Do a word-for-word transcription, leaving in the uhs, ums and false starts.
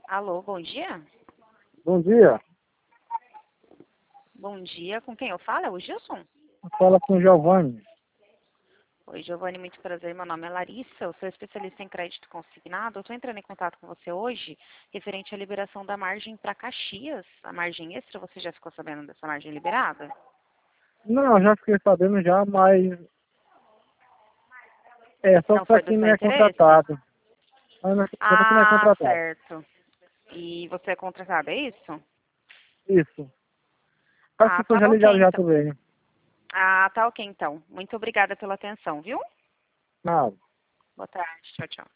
Alô, bom dia? Bom dia. Bom dia, com quem eu falo? É o Gilson? Fala com o Giovanni. Oi, Giovanni, muito prazer. Meu nome é Larissa, eu sou especialista em crédito consignado. Eu estou entrando em contato com você hoje, referente à liberação da margem para Caxias. A margem extra, você já ficou sabendo dessa margem liberada? Não, já fiquei sabendo já, mas é só Não foi para do quem não seu é interesse? contratado. Mas não- Só para quem não é Ah, contratado. certo. E você é contratado, é isso? Isso. As Ah, pessoas tá já ok, ligaram já então. também. Ah, tá ok, então. Muito obrigada pela atenção, viu? Nada. Boa tarde, tchau, tchau.